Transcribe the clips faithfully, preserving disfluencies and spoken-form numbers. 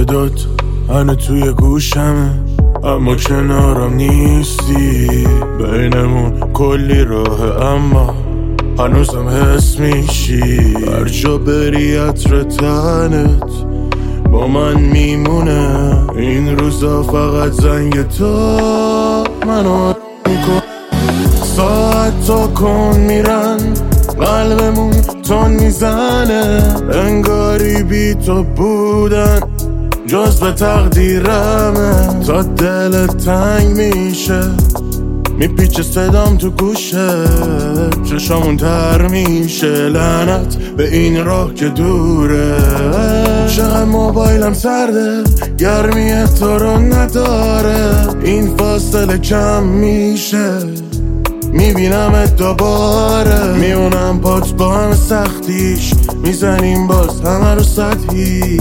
صدات هنه توی گوشمه، اما کنارم نیستی. بینمون کلی راه اما هنوزم حس میشی. هر جا بری عطر تنت با من میمونه. این روزا فقط زنگ تو منو میکن. ساعت تا کن میرن قلبمون تون میزنه. انگاری بی تو بودن جز به تقدیرمه. تا دلت تنگ میشه میپیچه صدام تو گوشه. چشامون تر میشه لعنت به این راه که دوره. چقدر موبایلم سرده گرمی تو رو نداره. این فاصله کم میشه میبینمت دوباره. میونم پات با همه سختیش میزنیم باز همه رو سطحیش.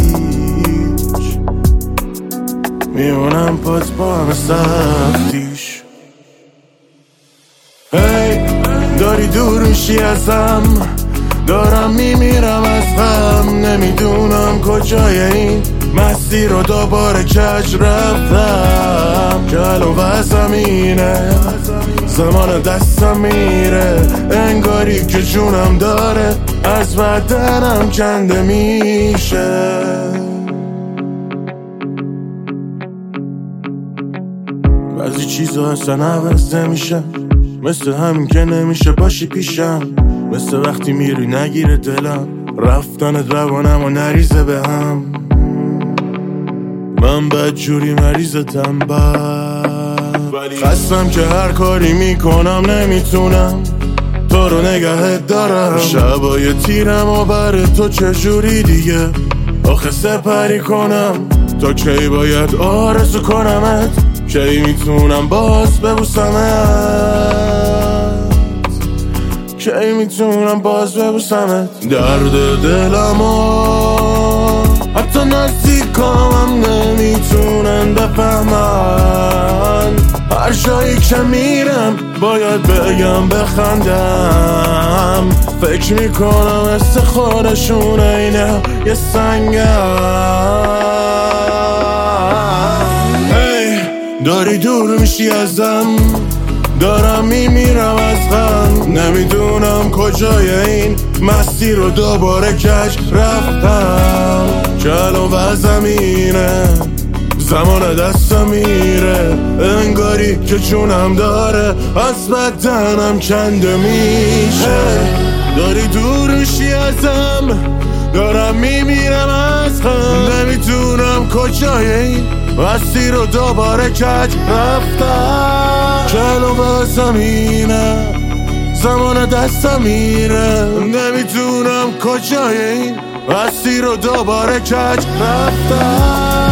میونم پات با همه سختیش. هی داری دور میشی ازم، دارم میمیرم از غم. نمیدونم کجای این مسیر رو دوباره کج رفتم. جلو و زمینه زمان دستم میره. انگاری که جونم داره از بدنم کنده میشه. بعضی چیزا اصلا عوض نمیشه، مثل همین که نمیشه باشی پیشم. مثل وقتی میری نگیره دلم، رفتنت روانم و نریزه به هم. من بدجوری مریضتم بد، خستم که هر کاری میکنم نمیتونم تو رو نگهت دارم. شبای تیرم و بر تو چجوری دیگه آخه سپری کنم. تا کی باید آرزو کنمت، کی میتونم باز ببوسمت، کی میتونم باز ببوسمت. درد دلمو حتی نزدیکام هم نمیتونن بفهمن. هر جایی که میرم باید بگم بخندم. فکر میکنم مثل خودشون اینه یه سنگم. داری دور میشی ازم، دارم میمیرم از غم. نمیدونم کجای این مسیر رو دوباره کج رفتم. جلو و زمینه زمان دستم میره. انگاری که جونم داره از بدنم کنده میشه. داری دور میشی ازم، دارم میمیرم از غم. نمیدونم کجای این مسیر رو دوباره کج رفتم. جلو و زمینه زمان دستم میره. نمیدونم کجای این مسیر رو دوباره کج رفتم.